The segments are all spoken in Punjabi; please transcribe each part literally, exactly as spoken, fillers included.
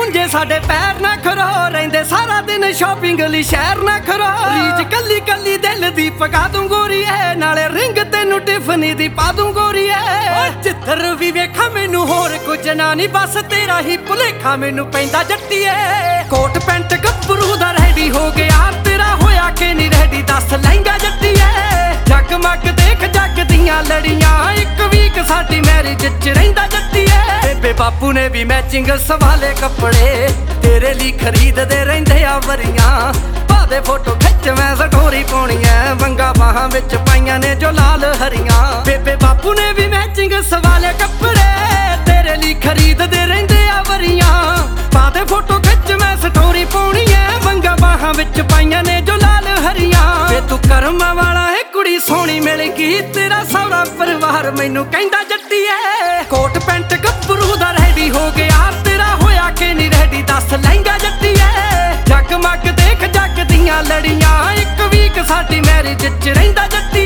ਪੁੰਜੇ ਸਾਡੇ ਪੈਰ ਨਾ ਖਰੋ ਰਹਿੰਦੇ ਸਾਰਾ ਦਿਨ ਸ਼ਾਪਿੰਗ ਲਈ ਸ਼ਹਿਰ ਨਾ ਖਰੋ ਰੀਜ ਕੱਲੀ ਕੱਲੀ ਦਿਲ ਦੀ ਪਕਾ ਦੂੰ ਗੋਰੀਏ ਨਾਲੇ ਰਿੰਗ ਤੈਨੂੰ ਟਿਫਨੀ ਦੀ ਪਾ ਦੂੰ ਗੋਰੀਏ ਜਿੱਧਰ ਵੀ ਵੇਖਾਂ ਮੈਨੂੰ ਹੋਰ ਕੁਝ ਨਾ ਨਹੀਂ ਬਸ ਤੇਰਾ ਹੀ ਭੁਲੇਖਾ ਮੈਨੂੰ ਪੈਂਦਾ ਜੱਟੀਏ ਕੋਟ ਪੈਂਟ ਗੱਭਰੂ ਦਾ ਰੈਡੀ ਹੋ ਗਿਆ ਤੇਰਾ ਹੋਇਆ ਕਿ ਨਹੀਂ ਰੈਡੀ ਦੱਸ ਲਹਿੰਗਾ ਜੱਟੀਏ ਜਗਮਗ ਦੇਖ ਜੱਗ ਦੀਆਂ ਲੜੀਆਂ ਇੱਕ ਵੀਕ ਸਾਡੀ ਮੈਰਿਜ ਚ ਰਹਿੰਦਾ ਜੱਟੀਏ ਬੇਬੇ ਬਾਪੂ ਨੇ ਵੀ ਮੈਚਿੰਗ ਸਵਾਲੇ ਕੱਪੜੇ ਤੇਰੇ ਲਈ ਖਰੀਦਦੇ ਰਹਿੰਦੇ ਆ ਵਰੀਆਂ ਪਾਦੇ ਫੋਟੋ ਖਿੱਚ ਮੈਂ ਸਟੋਰੀ ਪਾਉਣੀ ਐ ਵੰਗਾ ਬਾਹਾਂ ਵਿੱਚ ਪਾਈਆਂ ਨੇ ਜੋ ਲਾਲ ਹਰੀਆਂ ਬੇਬੇ ਬਾਪੂ ਨੇ ਵੀ ਮੈਚਿੰਗ ਸਵਾਲੇ ਕੱਪੜੇ ਤੇਰੇ ਲਈ ਖਰੀਦਦੇ ਰਹਿੰਦੇ ਆ ਵਰੀਆਂ ਪਾਦੇ ਫੋਟੋ ਖਿੱਚ ਮੈਂ ਸਟੋਰੀ ਪਾਉਣੀ ਐ ਵੰਗਾ ਬਾਹਾਂ ਵਿੱਚ ਪਾਈਆਂ ਨੇ ਜੋ ਲਾਲ ਹਰੀਆਂ ਵੇ ਤੂੰ ਕਰਮਾਂ ਵਾਲਾ ਹੈ ਕੁੜੀ ਸੋਹਣੀ ਮਿਲ ਗਈ ਤੇਰਾ ਸਾਰਾ ਪਰਿਵਾਰ ਮੈਨੂੰ ਕਹਿੰਦਾ ਜੱਟੀਏ ਕੋਟ ਪੈਂਟ ਗੱਭਰੂ ਦਾ ਰੈਡੀ ਹੋ ਗਿਆ ਤੇਰਾ ਹੋਇਆ ਕਿ ਨਹੀਂ ਰੈਡੀ ਦੱਸ ਲਹਿੰਗਾ ਜੱਟੀਏ ਜਗਮਗ ਦੇਖ ਜੱਗ ਦੀਆਂ ਲੜੀਆਂ ਇੱਕ ਵੀਕ ਸਾਡੀ ਮੈਰਿਜ ਚ ਰਹਿੰਦਾ ਜੱਟੀਏ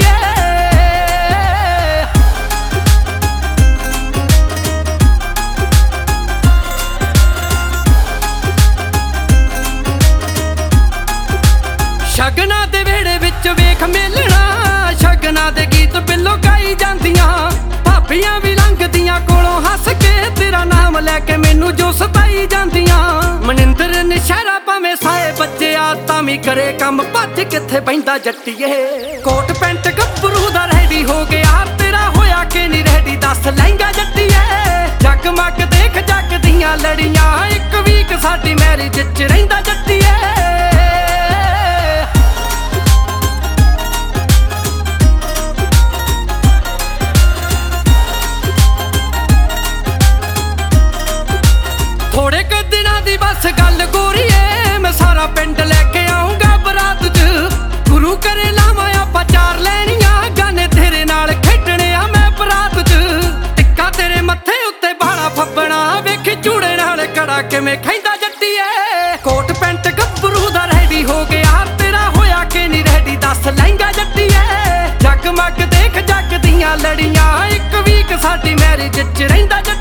ਸ਼ਗਨਾਂ ਦੇ ਵੇੜੇ ਵਿੱਚ ਵੇਖ ਮੇਲਣਾ ਸ਼ਗਨਾਂ ਦੇ ਗੀਤ ਬਿੱਲੋ ਗਾਈ ਜਾਂਦੀਆਂ ਭਾਬੀਆਂ ਵੀ ਲੰਘਦੀਆਂ ਕੋਲੋਂ ਹੱਸ ਕੇ ਤੇਰਾ ਨਾਮ ਲੈ ਕੇ ਮੈਨੂੰ ਜੋ ਸਤਾਈ ਜਾਂਦੀਆਂ ਮਨਿੰਦਰ ਨਸ਼ਹਿਰਾ ਭਾਵੇਂ ਸਾਏ ਬੱਜਿਆ ਤਾਂ ਵੀ ਕਰੇ ਕੰਮ ਭੱਜ ਕਿੱਥੇ ਬੈਂਦਾ ਜੱਟੀਏ ਕੋਟ ਪੈਂਟ ਗੱਭਰੂ ਦਾ ਰੈਡੀ ਹੋ ਗਿਆ ਤੇਰਾ ਹੋਇਆ ਕਿ ਨਹੀਂ ਰੈਡੀ ਦੱਸ ਲਹਿੰਗਾ ਜੱਟੀਏ ਜਗਮਗ ਦੇਖ ਜੱਗ ਦੀਆਂ ਲੜੀਆਂ ਇੱਕ ਵੀਕ ਸਾਡੀ ਮੈਰਿਜ ਚ ਰਹਿੰਦਾ ਜੱਟੀਏ ਥੋੜੇ ਕੁ ਦਿਨਾਂ ਦੀ ਬਸ ਗੱਲ ਗੋਰੀਏ ਮੈਂ ਸਾਰਾ ਪਿੰਡ ਲੈ ਕੇ ਆਉਂਗਾ ਬਰਾਤ ਚ ਗੁਰੂ ਕਰੇ ਲਾਵਾਂ ਆਪਾਂ ਚਾਰ ਲੈਣੀਆਂ ਗਾਨੇ ਤੇਰੇ ਨਾਲ ਖੇਡਣੇ ਆ ਮੈਂ ਬਰਾਤ ਚ ਟਿੱਕਾ ਤੇਰੇ ਮੱਥੇ ਉੱਤੇ ਬਾਲਾ ਫੱਬਣਾ ਵੇਖੀ ਚੂੜੇ ਨਾਲ ਕੜਾ ਕਿਵੇਂ ਖੈਂਦਾ ਜੱਟੀਏ ਕੋਟ ਪੈਂਟ ਗੱਭਰੂ ਦਾ ਰੈਡੀ ਹੋ ਗਿਆ ਤੇਰਾ ਹੋਇਆ ਕਿ ਨਹੀਂ ਰੈਡੀ ਦੱਸ ਲਹਿੰਗਾ ਜੱਟੀਏ ਜਗਮਗ ਦੇਖ ਜੱਗ ਦੀਆਂ ਲੜੀਆਂ ਇੱਕ ਵੀਕ ਸਾਡੀ ਮੈਰਿਜ ਚ ਰਹਿੰਦਾ ਜੱਟੀਏ